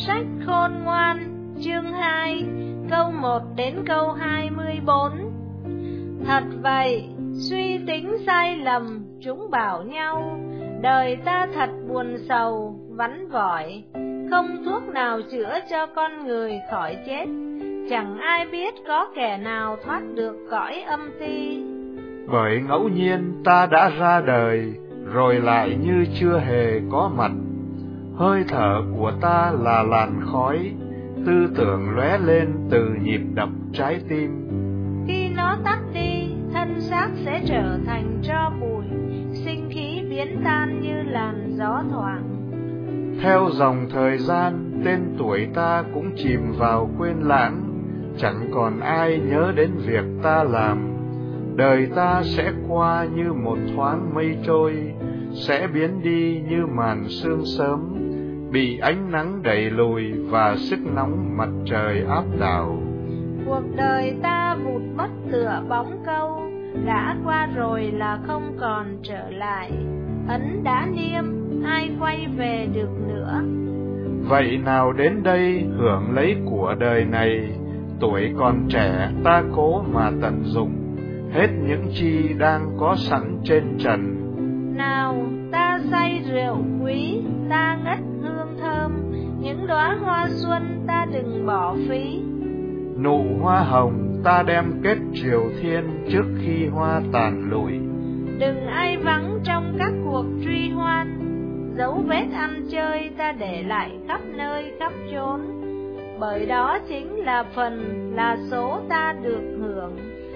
Sách Khôn Ngoan, chương 2, câu 1 đến câu 24. Thật vậy, suy tính sai lầm, chúng bảo nhau, đời ta thật buồn sầu, vắn vỏi, không thuốc nào chữa cho con người khỏi chết, chẳng ai biết có kẻ nào thoát được cõi âm ti. Bởi ngẫu nhiên ta đã ra đời, rồi lại như chưa hề có mặt. Hơi thở của ta là làn khói, tư tưởng lóe lên từ nhịp đập trái tim. Khi nó tắt đi, thân xác sẽ trở thành tro bụi, sinh khí biến tan như làn gió thoảng. Theo dòng thời gian, tên tuổi ta cũng chìm vào quên lãng, chẳng còn ai nhớ đến việc ta làm. Đời ta sẽ qua như một thoáng mây trôi, sẽ biến đi như màn sương sớm, bị ánh nắng đẩy lùi và sức nóng mặt trời áp đảo. Cuộc đời ta vụt mất tựa bóng câu, đã qua rồi là không còn trở lại. Ấn đã niêm, ai quay về được nữa. Vậy nào đến đây hưởng lấy của đời này, tuổi còn trẻ ta cố mà tận dụng hết những chi đang có sẵn trên trần. Nào ta say rượu quý, ta ngất hương thơm, những đóa hoa xuân ta đừng bỏ phí. Nụ hoa hồng ta đem kết triều thiên trước khi hoa tàn lụi. Đừng ai vắng trong các cuộc truy hoan, dấu vết ăn chơi ta để lại khắp nơi khắp chốn, bởi đó chính là phần, là số ta được hưởng.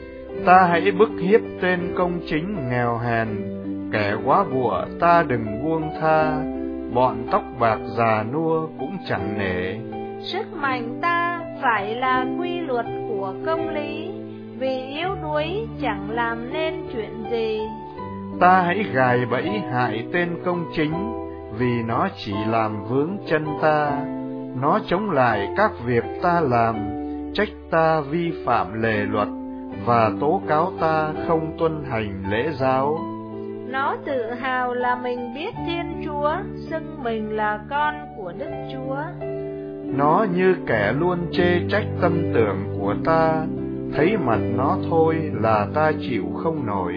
Ta hãy bức hiếp tên công chính nghèo hèn, kẻ quá bụa ta đừng buông tha, bọn tóc bạc già nua cũng chẳng nể. Sức mạnh ta phải là quy luật của công lý, vì yếu đuối chẳng làm nên chuyện gì. Ta hãy gài bẫy hại tên công chính, vì nó chỉ làm vướng chân ta. Nó chống lại các việc ta làm, trách ta vi phạm lề luật, và tố cáo ta không tuân hành lễ giáo. Nó tự hào là mình biết Thiên Chúa, xưng mình là con của Đức Chúa. Nó như kẻ luôn chê trách tâm tưởng của ta, thấy mặt nó thôi là ta chịu không nổi.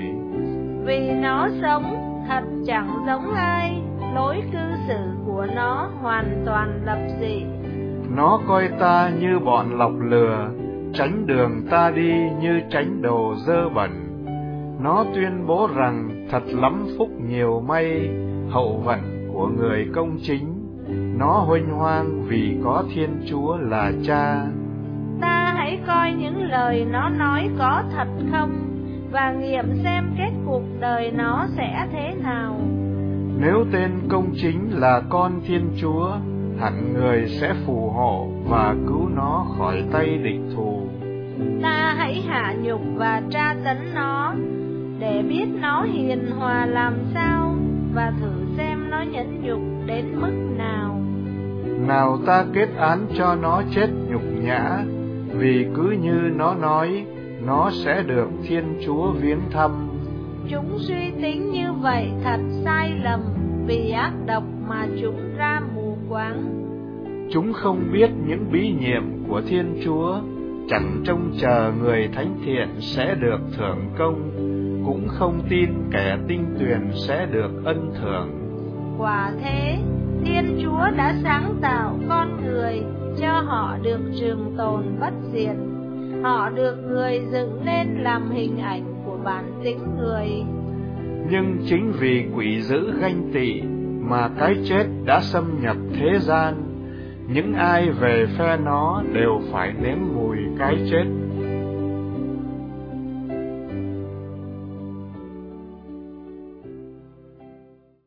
Vì nó sống thật chẳng giống ai, lối cư xử của nó hoàn toàn lập dị. Nó coi ta như bọn lọc lừa, tránh đường ta đi như tránh đồ dơ bẩn. Nó tuyên bố rằng thật lắm phúc nhiều may, hậu vận của người công chính. Nó huênh hoang vì có Thiên Chúa là Cha. Ta hãy coi những lời nó nói có thật không, và nghiệm xem kết cuộc đời nó sẽ thế nào. Nếu tên công chính là con Thiên Chúa, hẳn người sẽ phù hộ và cứu nó khỏi tay địch thù. Ta hãy hạ nhục và tra tấn nó, để biết nó hiền hòa làm sao, và thử xem nó nhẫn nhục đến mức nào. Nào ta kết án cho nó chết nhục nhã, vì cứ như nó nói, nó sẽ được Thiên Chúa viếng thăm. Chúng suy tính như vậy thật sai lầm, vì ác độc mà chúng ra mù quáng. Chúng không biết những bí nhiệm của Thiên Chúa, chẳng trông chờ người thánh thiện sẽ được thưởng công, cũng không tin kẻ tinh tuyền sẽ được ân thưởng. Quả thế, Thiên Chúa đã sáng tạo con người cho họ được trường tồn bất diệt. Họ được người dựng nên làm hình ảnh của bản tính người. Nhưng chính vì quỷ dữ ganh tị mà cái chết đã xâm nhập thế gian. Những ai về phe nó đều phải nếm mùi cái chết.